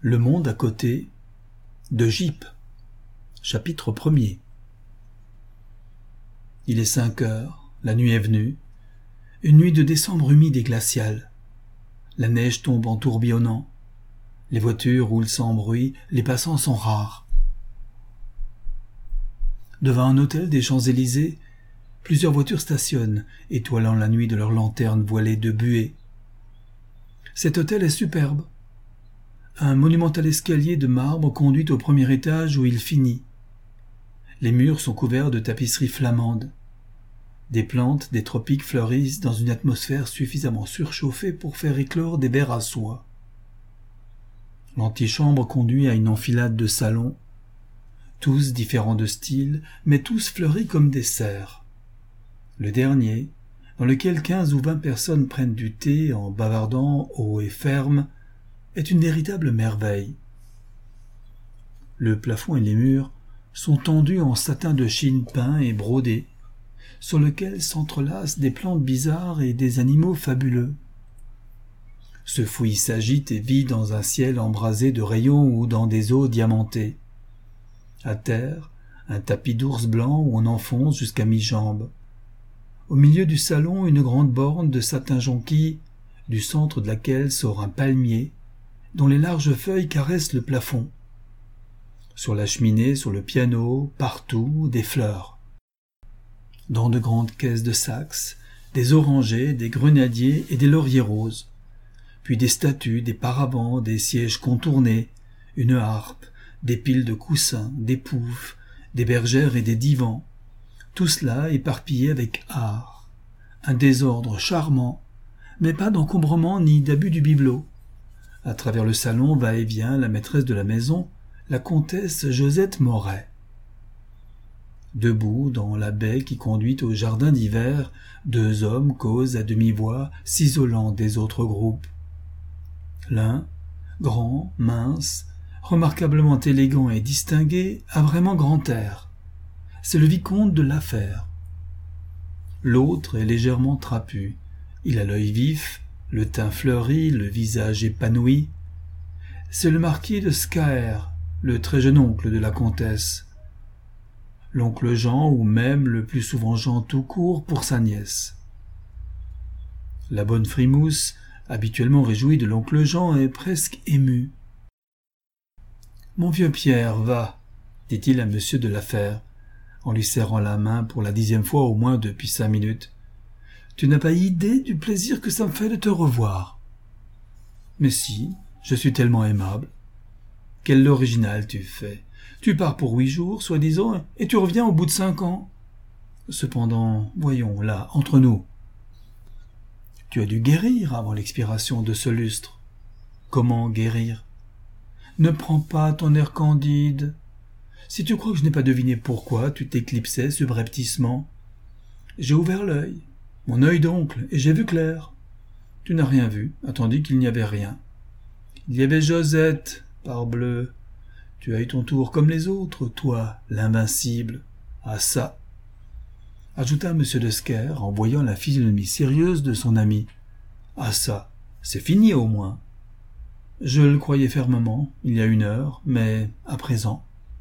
Le monde à côté de Gype. Chapitre 1er. Il est 5 heures, la nuit est venue, une nuit de décembre humide et glaciale. La neige tombe en tourbillonnant, les voitures roulent sans bruit, les passants sont rares. Devant un hôtel des Champs-Élysées, plusieurs voitures stationnent, étoilant la nuit de leurs lanternes voilées de buée. Cet hôtel est superbe. Un monumental escalier de marbre conduit au premier étage où il finit. Les murs sont couverts de tapisseries flamandes. Des plantes des tropiques fleurissent dans une atmosphère suffisamment surchauffée pour faire éclore des vers à soie. L'antichambre conduit à une enfilade de salons, tous différents de style, mais tous fleuris comme des serres. Le dernier, dans lequel 15 ou 20 personnes prennent du thé en bavardant haut et ferme, est une véritable merveille. Le plafond et les murs sont tendus en satin de Chine peint et brodé, sur lequel s'entrelacent des plantes bizarres et des animaux fabuleux. Ce fouillis s'agite et vit dans un ciel embrasé de rayons ou dans des eaux diamantées. À terre, un tapis d'ours blanc où on enfonce jusqu'à mi-jambe. Au milieu du salon, une grande borne de satin jonquille, du centre de laquelle sort un palmier, dont les larges feuilles caressent le plafond. Sur la cheminée, sur le piano, partout, des fleurs. Dans de grandes caisses de Saxe, des orangers, des grenadiers et des lauriers roses. Puis des statues, des paravents, des sièges contournés, une harpe, des piles de coussins, des poufs, des bergères et des divans. Tout cela éparpillé avec art. Un désordre charmant, mais pas d'encombrement ni d'abus du bibelot. À travers le salon va et vient la maîtresse de la maison, la comtesse Josette Moret. Debout dans la baie qui conduit au jardin d'hiver, 2 hommes causent à demi-voix, s'isolant des autres groupes. L'un, grand, mince, remarquablement élégant et distingué, a vraiment grand air. C'est le vicomte de Lafère. L'autre est légèrement trapu. Il a l'œil vif, le teint fleuri, le visage épanoui. C'est le marquis de Scaër, le très jeune oncle de la comtesse. L'oncle Jean, ou même le plus souvent Jean tout court pour sa nièce. La bonne Frimousse, habituellement réjouie de l'oncle Jean, est presque émue. « Mon vieux Pierre, va, dit-il à monsieur de Lafère, en lui serrant la main pour la 10e fois au moins depuis 5 minutes. Tu n'as pas idée du plaisir que ça me fait de te revoir. Mais si, je suis tellement aimable. Quel original tu fais. Tu pars pour 8 jours, soi-disant, et tu reviens au bout de 5 ans. Cependant, voyons, là, entre nous. Tu as dû guérir avant l'expiration de ce lustre. Comment guérir? Ne prends pas ton air candide. Si tu crois que je n'ai pas deviné pourquoi tu t'éclipsais subrepticement, j'ai ouvert l'œil, mon œil d'oncle, et j'ai vu clair. Tu n'as rien vu, attendu qu'il n'y avait rien. Il y avait Josette, parbleu. Tu as eu ton tour comme les autres, toi, l'invincible. Ah ça, ajouta M. de Scaër en voyant la physionomie sérieuse de son ami. Ah ça, c'est fini au moins. Je le croyais fermement, il y a 1 heure, mais à présent.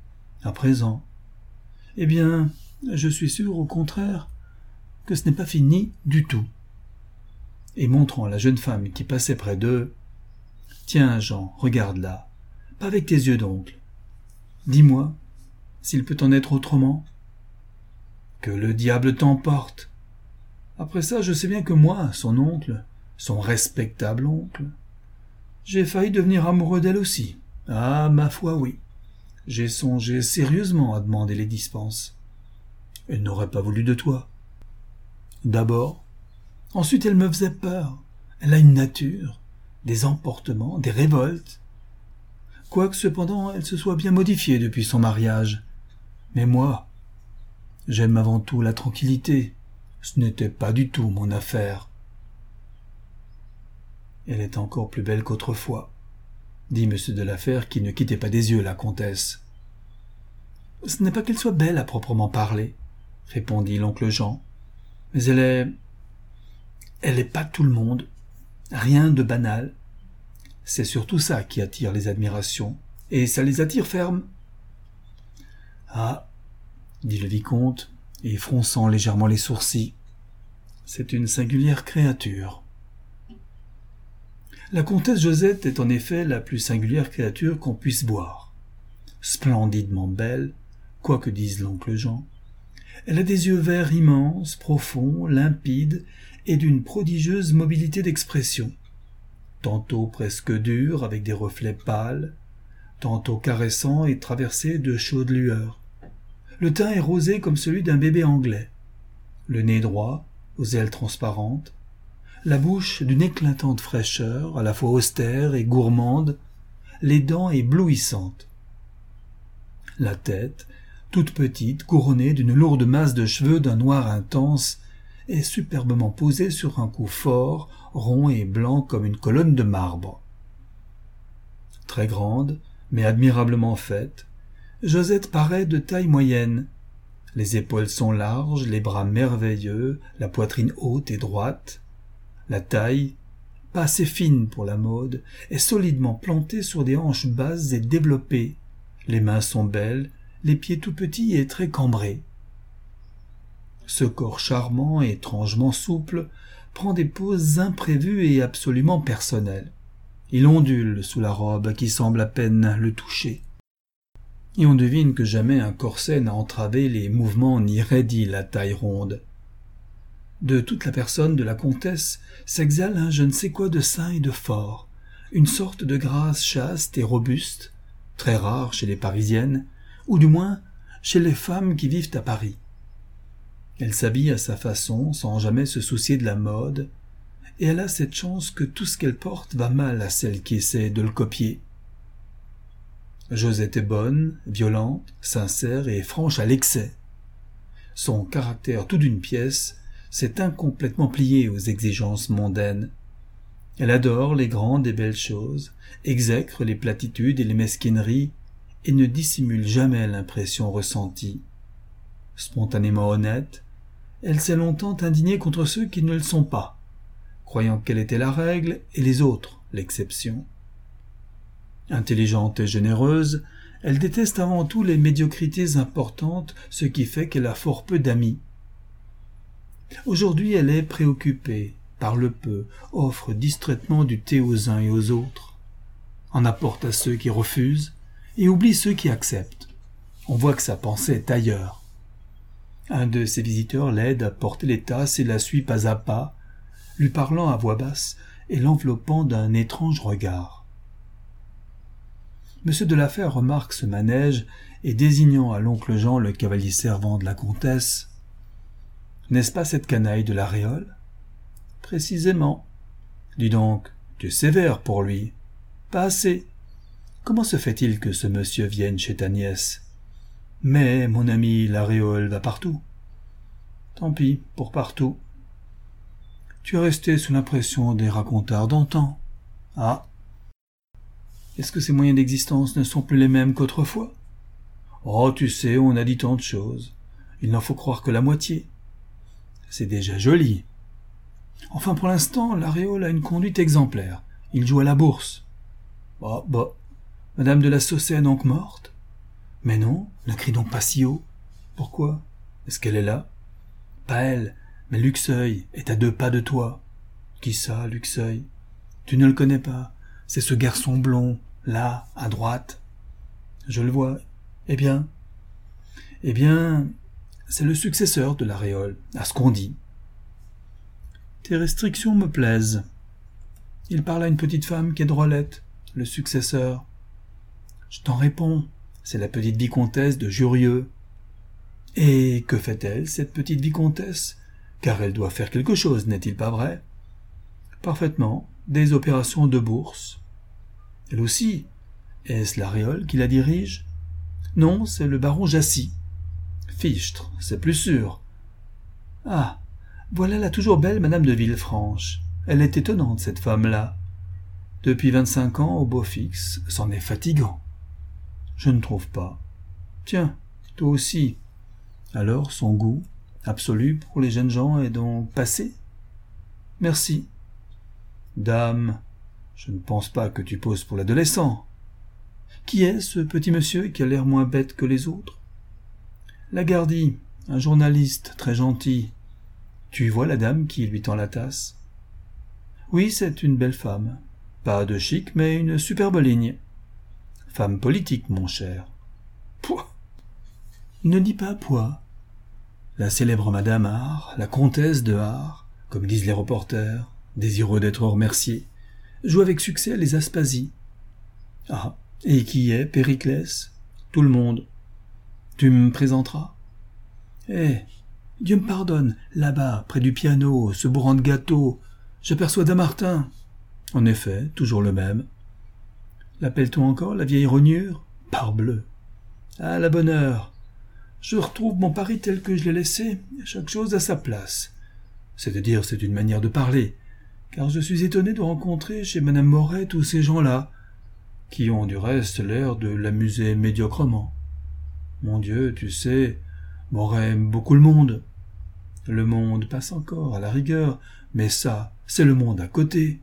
Eh bien, je suis sûr, au contraire, que ce n'est pas fini du tout. Et montrant la jeune femme qui passait près d'eux, « Tiens, Jean, regarde là, pas avec tes yeux d'oncle. Dis-moi, s'il peut en être autrement. Que le diable t'emporte. Après ça, je sais bien que moi, son oncle, son respectable oncle, j'ai failli devenir amoureux d'elle aussi. Ah, ma foi, oui. J'ai songé sérieusement à demander les dispenses. Elle n'aurait pas voulu de toi. D'abord. Ensuite, elle me faisait peur. Elle a une nature, des emportements, des révoltes. Quoique cependant elle se soit bien modifiée depuis son mariage. Mais moi, j'aime avant tout la tranquillité. Ce n'était pas du tout mon affaire. Elle est encore plus belle qu'autrefois, dit M. de Lafère qui ne quittait pas des yeux la comtesse. Ce n'est pas qu'elle soit belle à proprement parler, répondit l'oncle Jean, mais elle est pas tout le monde, rien de banal. C'est surtout ça qui attire les admirations, et ça les attire ferme. Ah, dit le vicomte, et fronçant légèrement les sourcils, c'est une singulière créature. La comtesse Josette est en effet la plus singulière créature qu'on puisse voir. Splendidement belle, quoi que dise l'oncle Jean, elle a des yeux verts immenses, profonds, limpides et d'une prodigieuse mobilité d'expression, tantôt presque durs avec des reflets pâles, tantôt caressants et traversés de chaudes lueurs. Le teint est rosé comme celui d'un bébé anglais, le nez droit, aux ailes transparentes, la bouche d'une éclatante fraîcheur, à la fois austère et gourmande, les dents éblouissantes. La tête, toute petite, couronnée d'une lourde masse de cheveux d'un noir intense, est superbement posée sur un cou fort, rond et blanc comme une colonne de marbre. Très grande, mais admirablement faite, Josette paraît de taille moyenne. Les épaules sont larges, les bras merveilleux, la poitrine haute et droite. La taille, pas assez fine pour la mode, est solidement plantée sur des hanches basses et développées. Les mains sont belles, les pieds tout petits et très cambrés. Ce corps charmant et étrangement souple prend des poses imprévues et absolument personnelles. Il ondule sous la robe qui semble à peine le toucher. Et on devine que jamais un corset n'a entravé les mouvements ni raidi la taille ronde. De toute la personne de la comtesse s'exhale un je ne sais quoi de sain et de fort, une sorte de grâce chaste et robuste, très rare chez les Parisiennes, ou du moins chez les femmes qui vivent à Paris. Elle s'habille à sa façon, sans jamais se soucier de la mode, et elle a cette chance que tout ce qu'elle porte va mal à celle qui essaie de le copier. Josette est bonne, violente, sincère et franche à l'excès. Son caractère tout d'une pièce s'est incomplètement plié aux exigences mondaines. Elle adore les grandes et belles choses, exècre les platitudes et les mesquineries, et ne dissimule jamais l'impression ressentie. Spontanément honnête, elle s'est longtemps indignée contre ceux qui ne le sont pas, croyant qu'elle était la règle et les autres l'exception. Intelligente et généreuse, elle déteste avant tout les médiocrités importantes, ce qui fait qu'elle a fort peu d'amis. Aujourd'hui, elle est préoccupée, parle peu, offre distraitement du thé aux uns et aux autres, en apporte à ceux qui refusent et oublie ceux qui acceptent. On voit que sa pensée est ailleurs. Un de ses visiteurs l'aide à porter les tasses et la suit pas à pas, lui parlant à voix basse et l'enveloppant d'un étrange regard. Monsieur de la Fère remarque ce manège et désignant à l'oncle Jean le cavalier servant de la comtesse, « N'est-ce pas cette canaille de la Réole ?»« Précisément. Dis donc, tu es sévère pour lui. »« Pas assez. Comment se fait-il que ce monsieur vienne chez ta nièce ? » ?»« Mais, mon ami, la Réole va partout. »« Tant pis, pour partout. »« Tu es resté sous l'impression des racontards d'antan. »« Ah. Est-ce que ses moyens d'existence ne sont plus les mêmes qu'autrefois ? » ?»« Oh, tu sais, on a dit tant de choses. Il n'en faut croire que la moitié. » C'est déjà joli. Enfin, pour l'instant, la Réole a une conduite exemplaire. Il joue à la bourse. Oh, bah, Madame de la Saussay est donc morte ? Mais non, ne crie donc pas si haut. Pourquoi ? Est-ce qu'elle est là ? Pas elle, mais Luxeuil est à 2 pas de toi. Qui ça, Luxeuil ? Tu ne le connais pas. C'est ce garçon blond, là, à droite. Je le vois. Eh bien, c'est le successeur de la Réole, à ce qu'on dit. Tes restrictions me plaisent. Il parle à une petite femme qui est drôlette, le successeur. Je t'en réponds, c'est la petite vicomtesse de Jurieu. Et que fait-elle, cette petite vicomtesse ? Car elle doit faire quelque chose, n'est-il pas vrai ? Parfaitement, des opérations de bourse. Elle aussi. Est-ce la Réole qui la dirige ? Non, c'est le baron Jassy. Fichtre, c'est plus sûr. Ah, voilà la toujours belle Madame de Villefranche. Elle est étonnante, cette femme-là. Depuis 25 ans, au beau fixe, c'en est fatigant. Je ne trouve pas. Tiens, toi aussi. Alors, son goût, absolu pour les jeunes gens, est donc passé ? Merci. Dame, Je ne pense pas que tu poses pour l'adolescent. Qui est ce petit monsieur qui a l'air moins bête que les autres? Lagardy, un journaliste très gentil. Tu vois la dame qui lui tend la tasse? Oui, c'est une belle femme. Pas de chic, mais une superbe ligne. Femme politique, mon cher. Pouah! Ne dis pas poids. La célèbre Madame Haar, la comtesse de Haar, comme disent les reporters, désireux d'être remerciés, joue avec succès les Aspasies. Ah, et qui est Périclès? Tout le monde. Tu me présenteras? Eh, Dieu me pardonne, là-bas, près du piano, ce bourran de gâteau, j'aperçois Damartin. En effet, toujours le même. L'appelle-t-on encore, la vieille rognure? Parbleu. Ah, la bonne heure. Je retrouve mon Paris tel que je l'ai laissé, chaque chose à sa place. C'est-à-dire, c'est une manière de parler, car je suis étonné de rencontrer chez Madame Moret tous ces gens-là, qui ont du reste l'air de l'amuser médiocrement. Mon Dieu, tu sais, Moret aime beaucoup le monde. Le monde passe encore, à la rigueur, mais ça, c'est le monde à côté.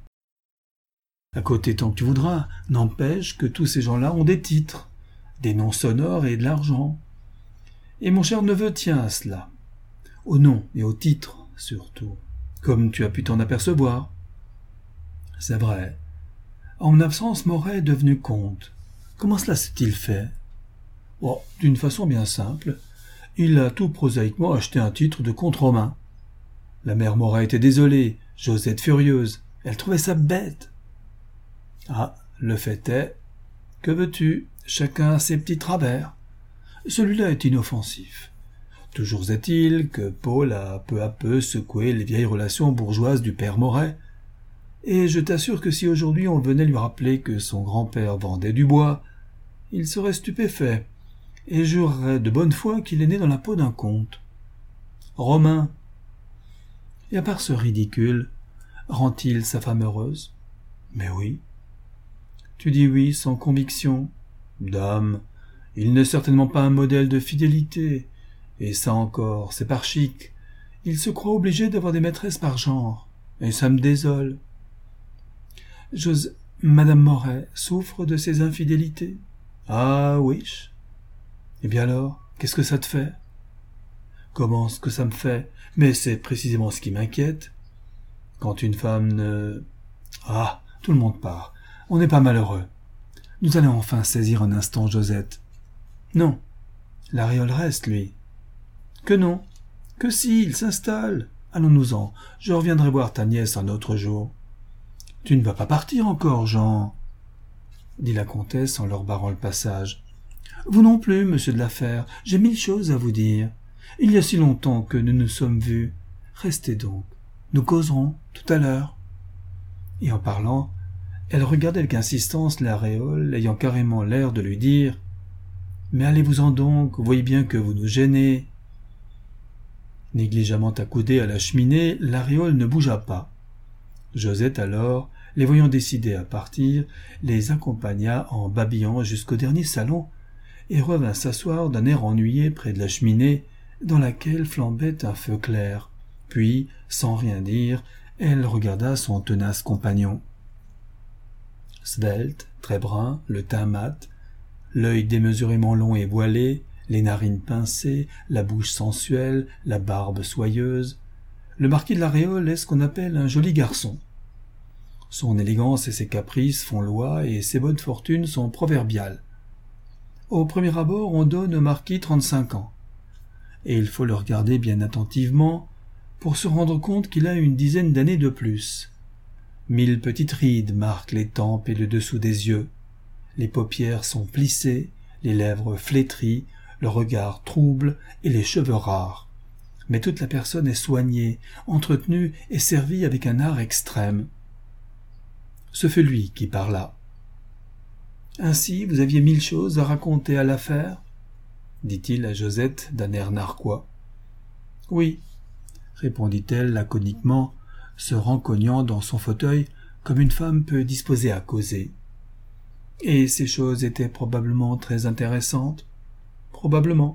À côté tant que tu voudras, n'empêche que tous ces gens-là ont des titres, des noms sonores et de l'argent. Et mon cher neveu tient à cela, au nom et au titre surtout, comme tu as pu t'en apercevoir. C'est vrai. En mon absence, Moret est devenu comte. Comment cela s'est-il fait? Oh, d'une façon bien simple. Il a tout prosaïquement acheté un titre de comte romain. La mère Moret était désolée, Josette furieuse. Elle trouvait ça bête. Ah, le fait est, que veux-tu, chacun a ses petits travers. Celui-là est inoffensif. Toujours est-il que Paul a peu à peu secoué les vieilles relations bourgeoises du père Moret, et je t'assure que si aujourd'hui on venait lui rappeler que son grand-père vendait du bois, il serait stupéfait, et jurerait de bonne foi qu'il est né dans la peau d'un comte. Romain. Et à part ce ridicule, rend-il sa femme heureuse? Mais oui. Tu dis oui sans conviction. Dame, il n'est certainement pas un modèle de fidélité, et ça encore, c'est par chic. Il se croit obligé d'avoir des maîtresses par genre, et ça me désole. Madame Moret souffre de ses infidélités? Ah, oui. Eh bien alors, qu'est-ce que ça te fait? Comment ce que ça me fait? Mais c'est précisément ce qui m'inquiète. Quand une femme ne... Ah, tout le monde part. On n'est pas malheureux. Nous allons enfin saisir un instant Josette. Non, l'aréole reste, lui. Que non, que si, il s'installe. Allons-nous-en, je reviendrai voir ta nièce un autre jour. Tu ne vas pas partir encore, Jean, dit la comtesse en leur barrant le passage. Vous non plus, monsieur de la Fère, j'ai 1000 choses à vous dire. Il y a si longtemps que nous nous sommes vus. Restez donc, nous causerons tout à l'heure. Et en parlant, elle regardait avec insistance l'aréole, ayant carrément l'air de lui dire « Mais allez-vous-en donc, voyez bien que vous nous gênez. » Négligemment accoudée à la cheminée, l'aréole ne bougea pas. Josette alors, les voyant décidés à partir, les accompagna en babillant jusqu'au dernier salon et revint s'asseoir d'un air ennuyé près de la cheminée dans laquelle flambait un feu clair. Puis, sans rien dire, elle regarda son tenace compagnon. Svelte, très brun, le teint mat, l'œil démesurément long et voilé, les narines pincées, la bouche sensuelle, la barbe soyeuse, le marquis de la Réole est ce qu'on appelle un joli garçon. Son élégance et ses caprices font loi et ses bonnes fortunes sont proverbiales. Au premier abord, on donne au marquis 35 ans, et il faut le regarder bien attentivement pour se rendre compte qu'il a une dizaine d'années de plus. 1000 petites rides marquent les tempes et le dessous des yeux. Les paupières sont plissées, les lèvres flétries, le regard trouble et les cheveux rares. Mais toute la personne est soignée, entretenue et servie avec un art extrême. Ce fut lui qui parla. « Ainsi, vous aviez 1000 choses à raconter à l'affaire ?» dit-il à Josette d'un air narquois. « Oui, » répondit-elle laconiquement, se rencognant dans son fauteuil comme une femme peut disposer à causer. « Et ces choses étaient probablement très intéressantes ? » ?»« Probablement. »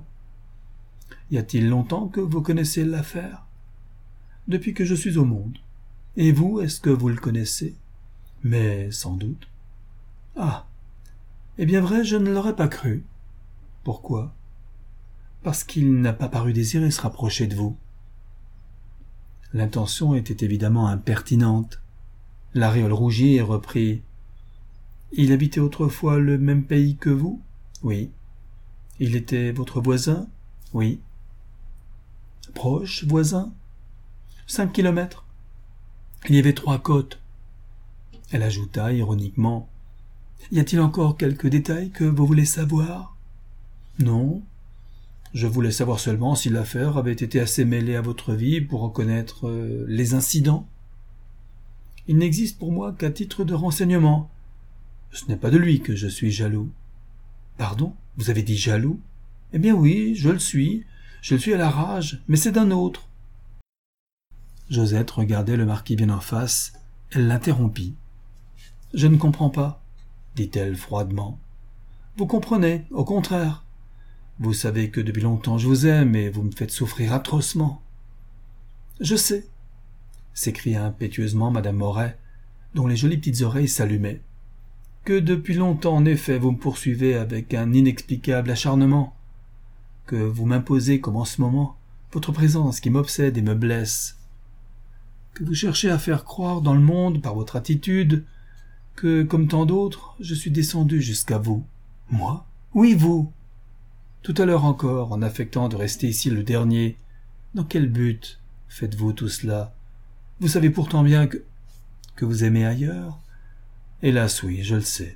« Y a-t-il longtemps que vous connaissez l'affaire ? » « Depuis que je suis au monde. Et vous, est-ce que vous le connaissez ? » Mais sans doute. Ah. Eh bien vrai, je ne l'aurais pas cru. Pourquoi? Parce qu'il n'a pas paru désirer se rapprocher de vous. L'intention était évidemment impertinente. L'Aréole rougit et reprit. Il habitait autrefois le même pays que vous? Oui. Il était votre voisin? Oui. Proche voisin? 5 kilomètres. Il y avait 3 côtes. Elle ajouta ironiquement. Y a-t-il encore quelques détails que vous voulez savoir? Non. Je voulais savoir seulement si l'affaire avait été assez mêlée à votre vie pour reconnaître les incidents. Il n'existe pour moi qu'à titre de renseignement. Ce n'est pas de lui que je suis jaloux. Pardon, vous avez dit jaloux? Eh bien oui, je le suis. Je le suis à la rage, mais c'est d'un autre. Josette regardait le marquis bien en face. Elle l'interrompit. « Je ne comprends pas, » dit-elle froidement. « Vous comprenez, au contraire. Vous savez que depuis longtemps je vous aime et vous me faites souffrir atrocement. »« Je sais, » s'écria impétueusement madame Moret, dont les jolies petites oreilles s'allumaient. « Que depuis longtemps, en effet, vous me poursuivez avec un inexplicable acharnement. Que vous m'imposez, comme en ce moment, votre présence qui m'obsède et me blesse. Que vous cherchez à faire croire dans le monde, par votre attitude, que, comme tant d'autres, je suis descendu jusqu'à vous. Moi? Oui, vous. Tout à l'heure encore, en affectant de rester ici le dernier. Dans quel but faites-vous tout cela? Vous savez pourtant bien que vous aimez ailleurs? Hélas oui, je le sais.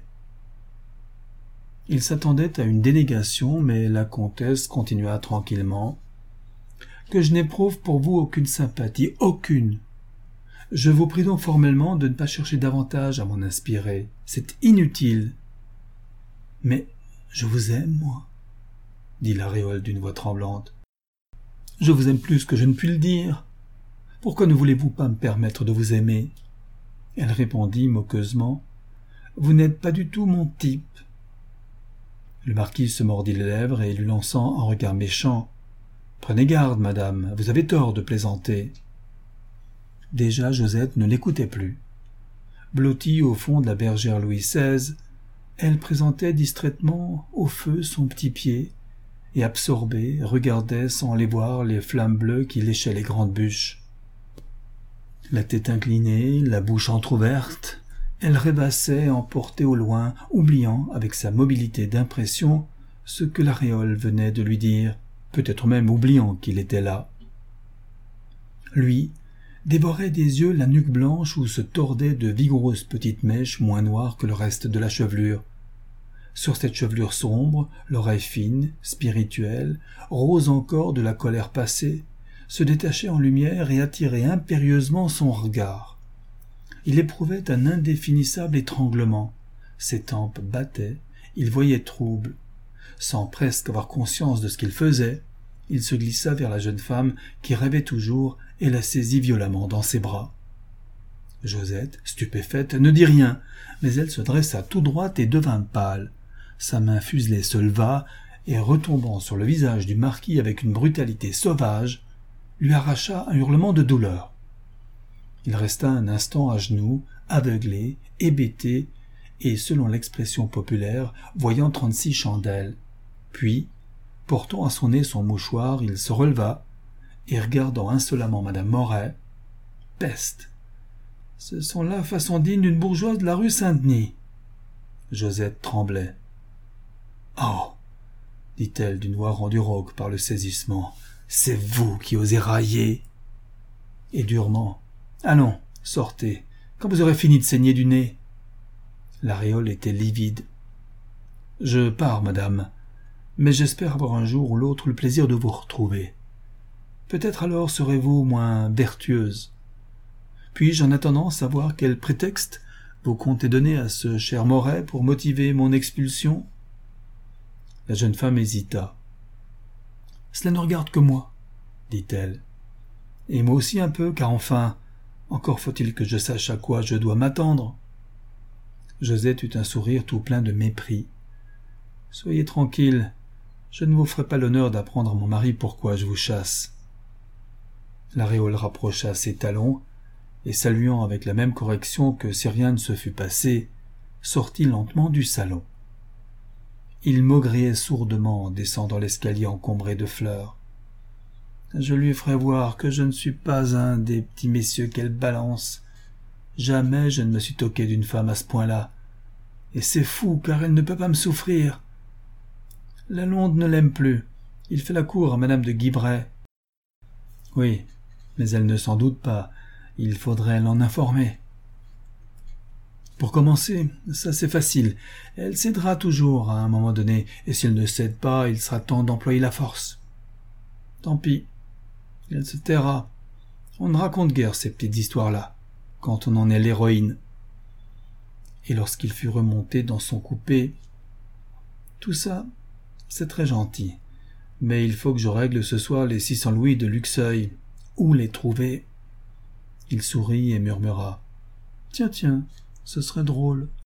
Il s'attendait à une dénégation, mais la comtesse continua tranquillement. Que je n'éprouve pour vous aucune sympathie, aucune. Je vous prie donc formellement de ne pas chercher davantage à m'en inspirer. C'est inutile. Mais je vous aime, moi, dit l'Aréole d'une voix tremblante. Je vous aime plus que je ne puis le dire. Pourquoi ne voulez-vous pas me permettre de vous aimer? Elle répondit moqueusement. Vous n'êtes pas du tout mon type. Le marquis se mordit les lèvres et lui lançant un regard méchant. Prenez garde, madame, vous avez tort de plaisanter. Déjà Josette ne l'écoutait plus. Blottie au fond de la bergère Louis XVI, elle présentait distraitement au feu son petit pied et absorbée regardait sans les voir les flammes bleues qui léchaient les grandes bûches. La tête inclinée, la bouche entr'ouverte, elle rêvassait emportée au loin, oubliant avec sa mobilité d'impression ce que l'Aréole venait de lui dire, peut-être même oubliant qu'il était là. Lui dévorait des yeux la nuque blanche où se tordaient de vigoureuses petites mèches moins noires que le reste de la chevelure. Sur cette chevelure sombre, l'oreille fine, spirituelle, rose encore de la colère passée, se détachait en lumière et attirait impérieusement son regard. Il éprouvait un indéfinissable étranglement. Ses tempes battaient, il voyait trouble. Sans presque avoir conscience de ce qu'il faisait, il se glissa vers la jeune femme qui rêvait toujours et la saisit violemment dans ses bras. Josette, stupéfaite, ne dit rien, mais elle se dressa tout droite et devint pâle. Sa main fuselée se leva et, retombant sur le visage du marquis avec une brutalité sauvage, lui arracha un hurlement de douleur. Il resta un instant à genoux, aveuglé, hébété, et, selon l'expression populaire, voyant 36 chandelles. Puis, portant à son nez son mouchoir, il se releva, et regardant insolemment madame Moret, « Peste! Ce sont là façons dignes d'une bourgeoise de la rue Saint-Denis. » Josette tremblait. « Oh !» dit-elle d'une voix rendue rauque par le saisissement. « C'est vous qui osez railler !» Et durement. « Allons, sortez, quand vous aurez fini de saigner du nez. » L'Aréole était livide. « Je pars, madame, mais j'espère avoir un jour ou l'autre le plaisir de vous retrouver. Peut-être alors serez-vous moins vertueuse. Puis-je en attendant savoir quel prétexte vous comptez donner à ce cher Moret pour motiver mon expulsion ?» La jeune femme hésita. « Cela ne regarde que moi, » dit-elle. « Et moi aussi un peu, car enfin, encore faut-il que je sache à quoi je dois m'attendre. » Josette eut un sourire tout plein de mépris. « Soyez tranquille, je ne vous ferai pas l'honneur d'apprendre à mon mari pourquoi je vous chasse. » L'Aréole rapprocha ses talons et saluant avec la même correction que si rien ne se fût passé, sortit lentement du salon. Il maugréait sourdement en descendant l'escalier encombré de fleurs. Je lui ferai voir que je ne suis pas un des petits messieurs qu'elle balance. Jamais je ne me suis toqué d'une femme à ce point-là. Et c'est fou, car elle ne peut pas me souffrir. Lalonde ne l'aime plus. Il fait la cour à madame de Guibray. Oui, mais elle ne s'en doute pas. Il faudrait l'en informer. Pour commencer, ça c'est facile. Elle cédera toujours à un moment donné, et si elle ne cède pas, il sera temps d'employer la force. Tant pis. Elle se taira. On ne raconte guère ces petites histoires-là, quand on en est l'héroïne. Et lorsqu'il fut remonté dans son coupé, tout ça, c'est très gentil, mais il faut que je règle ce soir les 600 louis de Luxeuil. Où les trouver? Il sourit et murmura. Tiens, ce serait drôle.